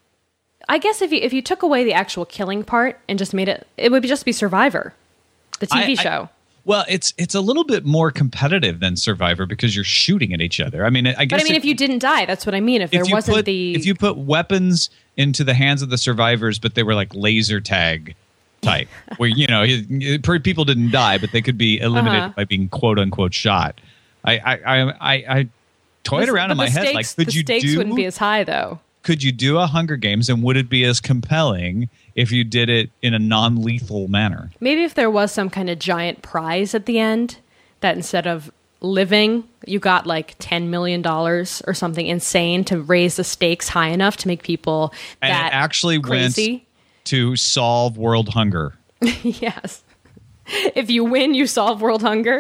I guess if you if you took away the actual killing part and just made it, it would be just be Survivor, the T V I- I- show. Well, it's it's a little bit more competitive than Survivor because you're shooting at each other. I mean, I guess But I mean, if, you didn't die, that's what I mean. If, there if you wasn't put, the if you put weapons into the hands of the survivors, but they were like laser tag type, where you know you- people didn't die, but they could be eliminated Uh-huh. by being quote unquote shot. I I I, I, I toyed the- around but in my the head stakes, like, could the you stakes do wouldn't be as high though. could you do a Hunger Games, and would it be as compelling if you did it in a non-lethal manner? Maybe if there was some kind of giant prize at the end that instead of living, you got like ten million dollars or something insane to raise the stakes high enough to make people And that it actually crazy. went to solve world hunger. Yes. If you win, you solve world hunger.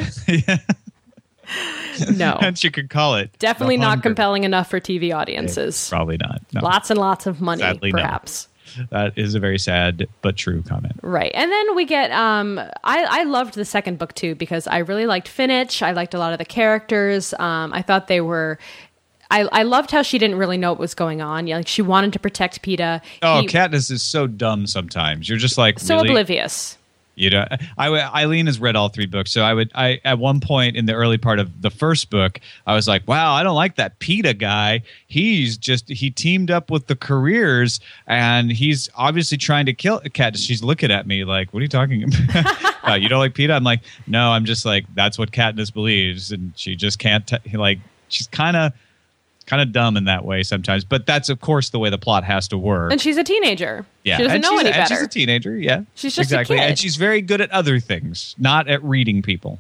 No. Hence, you could call it Definitely the not hunger. compelling enough for T V audiences. Probably not. No. Lots and lots of money, Sadly, no. perhaps. That is a very sad but true comment. Right. And then we get um I, I loved the second book too because I really liked Finich. I liked a lot of the characters. Um I thought they were I, I loved how she didn't really know what was going on. Yeah, like she wanted to protect PETA. Oh, He- Katniss is so dumb sometimes. You're just like, so really? oblivious. You know, I, Eileen has read all three books, so I would. I at one point in the early part of the first book, I was like, "Wow, I don't like that PETA guy. He's just he teamed up with the careers, and he's obviously trying to kill Katniss." She's looking at me like, "What are you talking about? uh, you don't like PETA?" I'm like, "No, I'm just like that's what Katniss believes, and she just can't t- like she's kind of." Kind of dumb in that way sometimes, but that's of course the way the plot has to work. And she's a teenager. Yeah, She doesn't and know she's, any and better. she's a teenager. Yeah, She's just a exactly, kid. and she's very good at other things, not at reading people.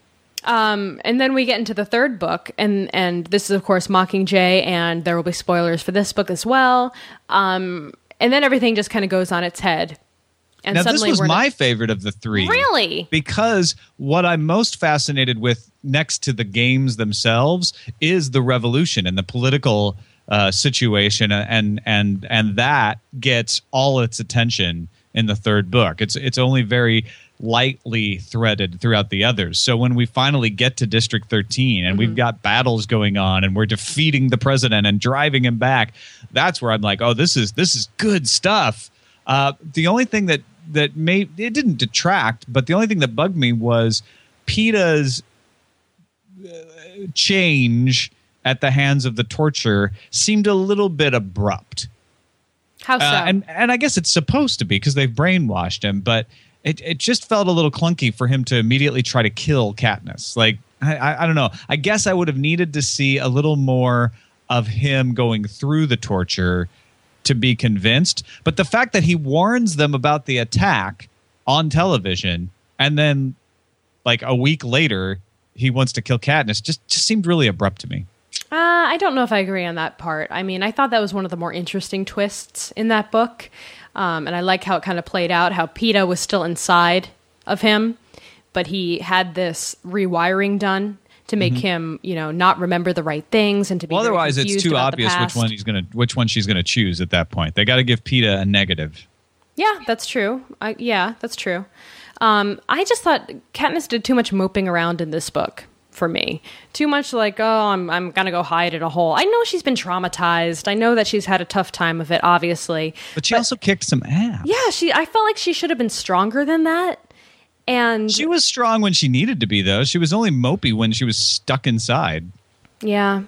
Um, and then we get into the third book, and and this is of course Mockingjay, and there will be spoilers for this book as well. Um, and then everything just kind of goes on its head. And Now, this suddenly was we're my favorite of the three. Really? Because what I'm most fascinated with next to the games themselves is the revolution and the political uh, situation, and and and that gets all its attention in the third book. It's it's only very lightly threaded throughout the others. So when we finally get to District thirteen and we've got battles going on and we're defeating the president and driving him back, that's where I'm like, oh, this is this is good stuff. Uh, the only thing that that made it didn't detract, but the only thing that bugged me was PETA's uh, change at the hands of the torture seemed a little bit abrupt. How so? Uh, and and I guess it's supposed to be because they've brainwashed him, but it, it just felt a little clunky for him to immediately try to kill Katniss. Like, I, I, I don't know. I guess I would have needed to see a little more of him going through the torture to be convinced. But the fact that he warns them about the attack on television and then like a week later he wants to kill Katniss just, just seemed really abrupt to me. Uh, I don't know if I agree on that part. I mean, I thought that was one of the more interesting twists in that book. Um, and I like how it kind of played out, how Peeta was still inside of him, but he had this rewiring done to make mm-hmm. him, you know, not remember the right things and to be well, very otherwise it's too obvious which one he's gonna, which one she's gonna choose at that point. They got to give Peeta a negative. Yeah, that's true. I, yeah, that's true. Um, I just thought Katniss did too much moping around in this book for me. Too much like, oh, I'm I'm gonna go hide in a hole. I know she's been traumatized. I know that she's had a tough time of it, obviously. But she but, also kicked some ass. Yeah, she. I felt like she should have been stronger than that. And she was strong when she needed to be, though. She was only mopey when she was stuck inside. Yeah.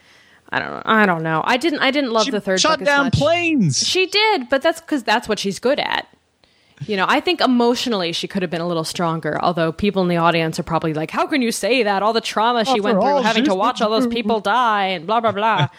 I don't know. I don't know. I didn't I didn't love she the third shot book down as much. planes. She did, but that's because that's what she's good at. You know, I think emotionally she could have been a little stronger, although people in the audience are probably like, how can you say that? All the trauma she After went through all, having to she's watch all those people die and blah, blah, blah.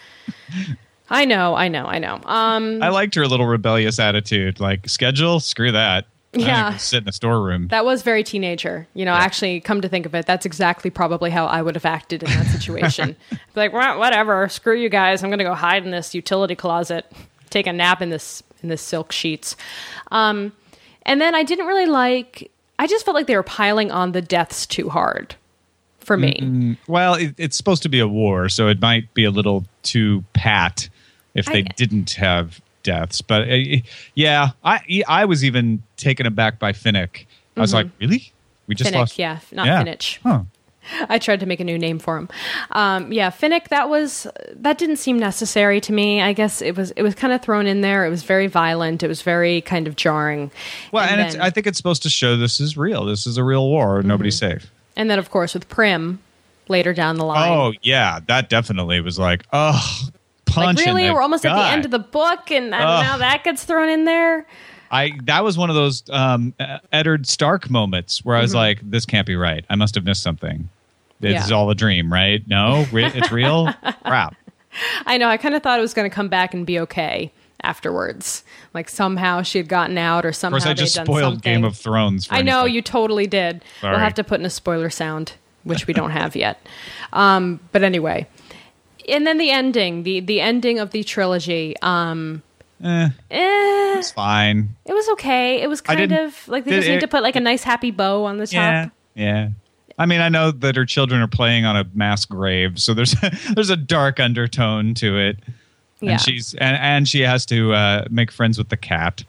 I know, I know, I know. Um, I liked her little rebellious attitude. Like, schedule? Screw that. Yeah. Sit in the storeroom. That was very teenager. You know, yeah. actually, come to think of it, that's exactly probably how I would have acted in that situation. Like, well, whatever, screw you guys. I'm going to go hide in this utility closet, take a nap in this in this silk sheets. Um, and then I didn't really like, I just felt like they were piling on the deaths too hard for me. Mm-mm. Well, it, it's supposed to be a war, so it might be a little too pat if they I, didn't have deaths. But uh, yeah, I I was even taken aback by Finnick. I was mm-hmm. like, really? We just Finnick, lost? yeah, not yeah. Finnick. Huh. I tried to make a new name for him. Um, yeah, Finnick. That was that didn't seem necessary to me. I guess it was it was kind of thrown in there. It was very violent. It was very kind of jarring. Well, and, and it's, then, I think it's supposed to show this is real. This is a real war. Mm-hmm. Nobody's safe. And then, of course, with Prim later down the line. Oh yeah, that definitely was like, oh, punch. Like really, in the we're almost gut. at the end of the book, and now that gets thrown in there. I that was one of those um, Eddard Stark moments where I was mm-hmm. like, this can't be right. I must have missed something. It's yeah. all a dream, right? No, it's real? Crap. I know. I kind of thought it was going to come back and be okay afterwards. Like somehow she had gotten out or somehow of course, I just spoiled Game of Thrones. For I know, anything. You totally did. Sorry. We'll have to put in a spoiler sound, which we don't have yet. Um, but anyway. And then the ending, the, the ending of the trilogy. Um, eh, eh, it's fine. It was okay. It was kind of like they did, just need it, to put like a nice happy bow on the top. Yeah, yeah. I mean, I know that her children are playing on a mass grave, so there's there's a dark undertone to it. And yeah. she's and, and she has to uh, make friends with the cat.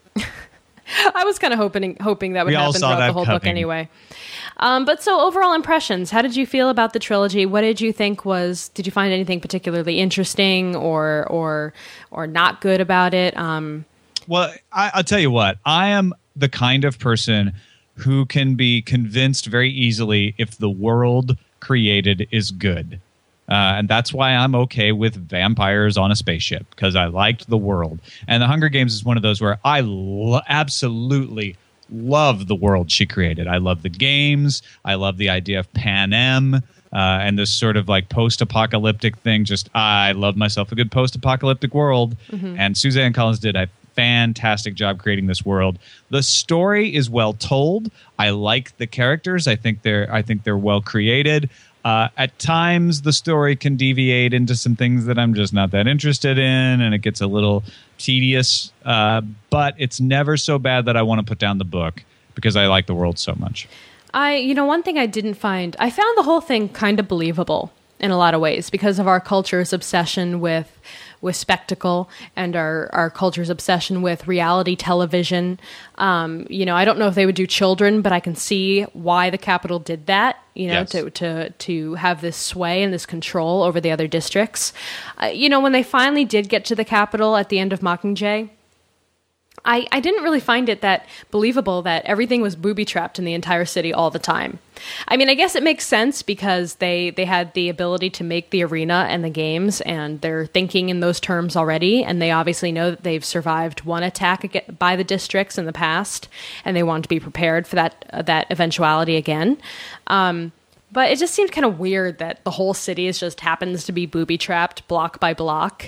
I was kind of hoping hoping that would we happen all saw throughout that the whole coming. book anyway. Um, but so overall impressions, how did you feel about the trilogy? What did you think was, did you find anything particularly interesting or or or not good about it? Um, well, I, I'll tell you what, I am the kind of person who can be convinced very easily if the world created is good. Uh, and that's why I'm okay with vampires on a spaceship, because I liked the world. And The Hunger Games is one of those where I lo- absolutely love the world she created. I love the games. I love the idea of Panem uh, and this sort of like post-apocalyptic thing. Just, I love myself a good post-apocalyptic world. Mm-hmm. And Suzanne Collins did a fantastic job creating this world. The story is well told. I like the characters. I think they're I think they're well created. Uh, at times, the story can deviate into some things that I'm just not that interested in, and it gets a little tedious. Uh, but it's never so bad that I want to put down the book because I like the world so much. I, you know, one thing I didn't find, I found the whole thing kind of believable in a lot of ways because of our culture's obsession with with spectacle and our, our culture's obsession with reality television. Um, you know, I don't know if they would do children, but I can see why the Capitol did that, you know, yes. to, to, to have this sway and this control over the other districts. Uh, you know, when they finally did get to the Capitol at the end of Mockingjay, I, I didn't really find it that believable that everything was booby-trapped in the entire city all the time. I mean, I guess it makes sense because they, they had the ability to make the arena and the games, and they're thinking in those terms already, and they obviously know that they've survived one attack by the districts in the past, and they want to be prepared for that uh, that eventuality again. Um, but it just seems kind of weird that the whole city is just happens to be booby-trapped block by block.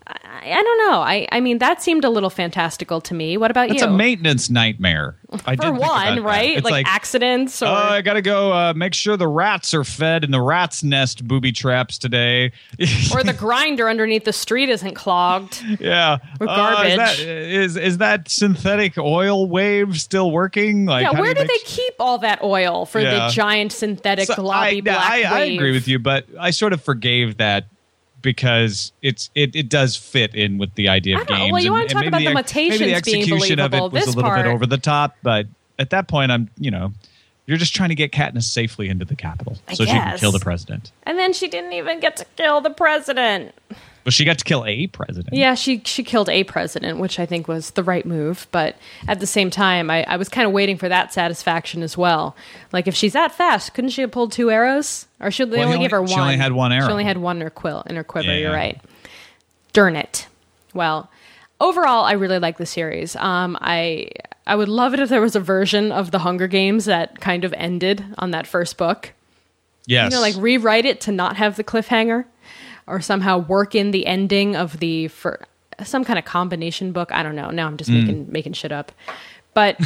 I, I don't know. I, I mean, that seemed a little fantastical to me. What about It's you? a maintenance nightmare. I For did think one, about that. right? It's Like, accidents or... Oh, I got to go uh, make sure the rats are fed in the rat's nest booby traps today. or the grinder underneath the street isn't clogged. yeah. With Uh, garbage. is, that, is, is that synthetic oil wave still working? Like, Yeah, how where do do you they make keep all that oil for Yeah. the giant synthetic So globby I, black I, I wave? agree with you, but I sort of forgave that because it's it, it does fit in with the idea of I don't know. games. Well, you and- wanna and talk maybe about the the ex- maybe the mutations being execution of it believable. was a This little bit part- over the top, but at that point, I'm you know, you're just trying to get Katniss safely into the Capitol I so she can guess. kill the president. And then she didn't even get to kill the president. But she got to kill a president. Yeah, she she killed a president, which I think was the right move. But at the same time, I, I was kind of waiting for that satisfaction as well. Like, if she's that fast, couldn't she have pulled two arrows? Or should they Well, only he give her only- one? she only had one arrow. She only had one in her, quill, in her quiver, Yeah, you're yeah. right. Darn it. Well, overall, I really like the series. Um, I I would love it if there was a version of the Hunger Games that kind of ended on that first book. Yes. You know, like rewrite it to not have the cliffhanger, or somehow work in the ending of the for some kind of combination book. I don't know. Now I'm just Mm. making making shit up. But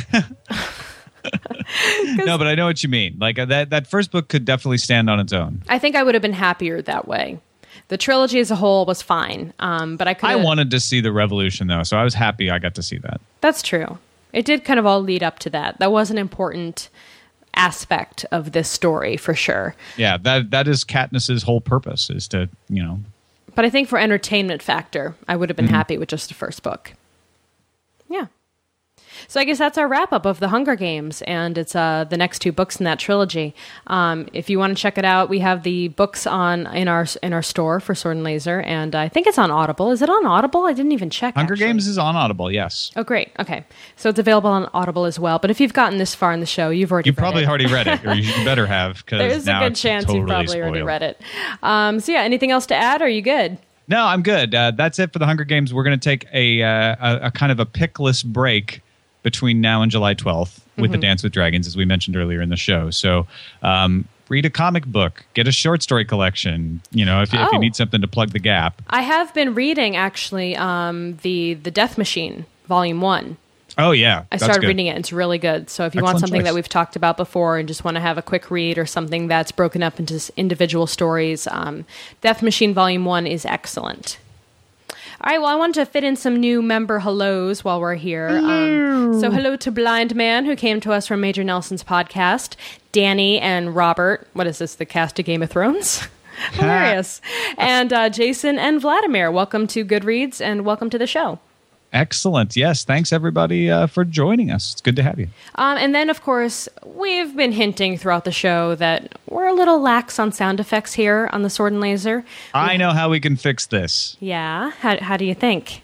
no, but I know what you mean. Like uh, that that first book could definitely stand on its own. I think I would have been happier that way. The trilogy as a whole was fine, um, but I could. I wanted to see the revolution though, so I was happy I got to see that. That's true. It did kind of all lead up to that. That was an important aspect of this story for sure. Yeah, that that is Katniss's whole purpose is to, you know, But I think for entertainment factor, I would have been Mm-hmm. happy with just the first book. Yeah. So I guess that's our wrap up of the Hunger Games, and it's uh, the next two books in that trilogy. Um, if you want to check it out, we have the books on in our in our store for Sword and Laser, and I think it's on Audible. Is it on Audible? I didn't even check. Hunger actually. Games is on Audible, yes. Oh, great. Okay, so it's available on Audible as well. But if you've gotten this far in the show, you've already You read probably it. already read it, or you better have, because There's a now good it's chance totally you've probably already spoiled. read it. Um, so yeah, anything else to add? Or are you good? No, I'm good. Uh, that's it for the Hunger Games. We're going to take a, uh, a a kind of a pickless break between now and July twelfth with Mm-hmm. the Dance with Dragons, as we mentioned earlier in the show. So um, read a comic book, get a short story collection. You know, if, you if you Oh. need something to plug the gap. I have been reading actually um, the the Death Machine Volume One. Oh yeah, I that's started good. reading it. It's really good. So if you want Excellent something choice. that we've talked about before and just want to have a quick read or something that's broken up into s- individual stories, um, Death Machine Volume One is excellent. All right, well, I wanted to fit in some new member hellos while we're here. Um, so hello to Blind Man, who came to us from Major Nelson's podcast, Danny and Robert. What is this, the cast of Game of Thrones? Hilarious. And uh, Jason and Vladimir, welcome to Goodreads and welcome to the show. Excellent. Yes, thanks everybody uh, for joining us. It's good to have you. Um, and then, of course, we've been hinting throughout the show that we're a little lax on sound effects here on the Sword and Laser. I know how we can fix this. Yeah? How, how do you think?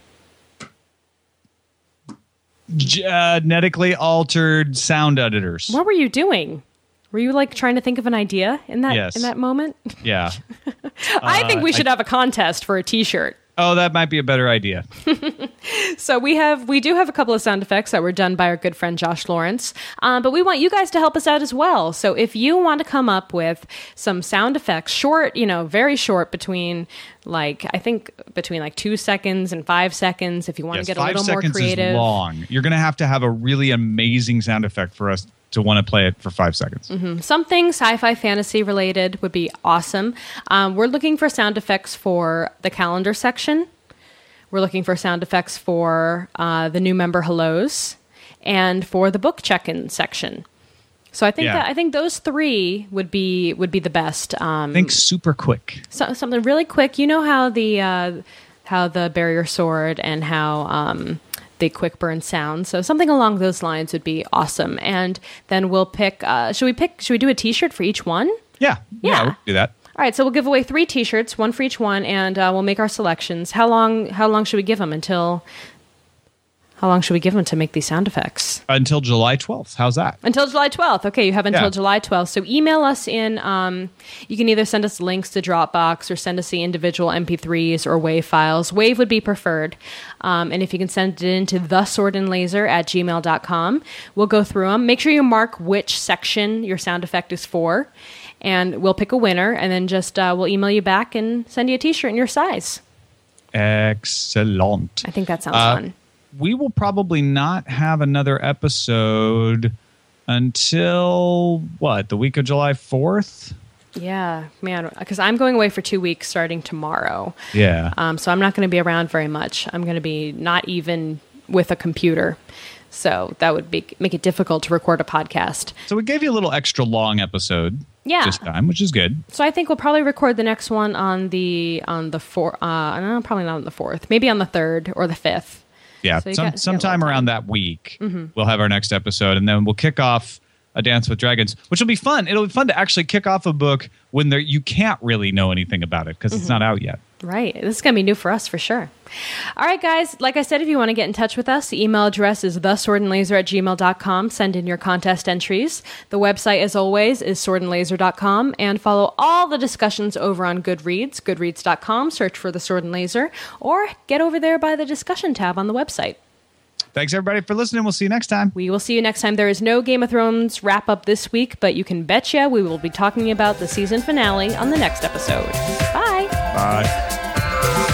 Genetically altered sound editors. What were you doing? Were you like trying to think of an idea in that Yes. in that moment? Yeah. I think we should I- have a contest for a T-shirt. Oh, that might be a better idea. So we have we do have a couple of sound effects that were done by our good friend Josh Lawrence, um, but we want you guys to help us out as well. So if you want to come up with some sound effects, short, you know, very short, between like I think between like two seconds and five seconds, if you want Yes, to get a five little more seconds creative. is long. You're going to have to have a really amazing sound effect for us to want to play it for five seconds. Something sci-fi fantasy related would be awesome. Um, we're looking for sound effects for the calendar section. We're looking for sound effects for uh, the new member hellos and for the book check-in section. So I think Yeah. that I think those three would be would be the best. Um, Think super quick. so, something really quick. You know how the uh, how the barrier sword and how um, the quick burn sound. So something along those lines would be awesome. And then we'll pick. Uh, should we pick? Should we do a T-shirt for each one? Yeah. Yeah. we'll do that. All right, so we'll give away three T-shirts, one for each one, and uh, we'll make our selections. How long? How long should we give them until? How long should we give them to make these sound effects? Until July twelfth. How's that? Until July twelfth. Okay, you have until Yeah. July twelfth. So email us in. Um, you can either send us links to Dropbox or send us the individual M P threes or WAV files. WAV would be preferred. Um, and if you can send it into the sword and laser at gmail dot com, we'll go through them. Make sure you mark which section your sound effect is for. And we'll pick a winner, and then just uh, we'll email you back and send you a T-shirt in your size. Excellent. I think that sounds Uh, fun. We will probably not have another episode until, what, the week of July fourth? Yeah, man, because I'm going away for two weeks starting tomorrow. Yeah. Um, so I'm not going to be around very much. I'm going to be not even with a computer. So that would be make it difficult to record a podcast. So we gave you a little extra long episode Yeah. this time, which is good. So I think we'll probably record the next one on the on the four. Uh, no, probably not on the fourth. Maybe on the third or the fifth. Yeah, So you some, got- you got a sometime little around time. that week, we'll have our next episode, and then we'll kick off A Dance with Dragons, which will be fun. It'll be fun to actually kick off a book when there you can't really know anything about it because it's not out yet. Right. This is going to be new for us for sure. All right, guys. Like I said, if you want to get in touch with us, the email address is the sword and laser at gmail dot com. Send in your contest entries. The website, as always, is sword and laser dot com. And follow all the discussions over on Goodreads, goodreads dot com. Search for The Sword and Laser. Or get over there by the discussion tab on the website. Thanks, everybody, for listening. We'll see you next time. We will see you next time. There is no Game of Thrones wrap up this week, but you can betcha we will be talking about the season finale on the next episode. Bye. Bye.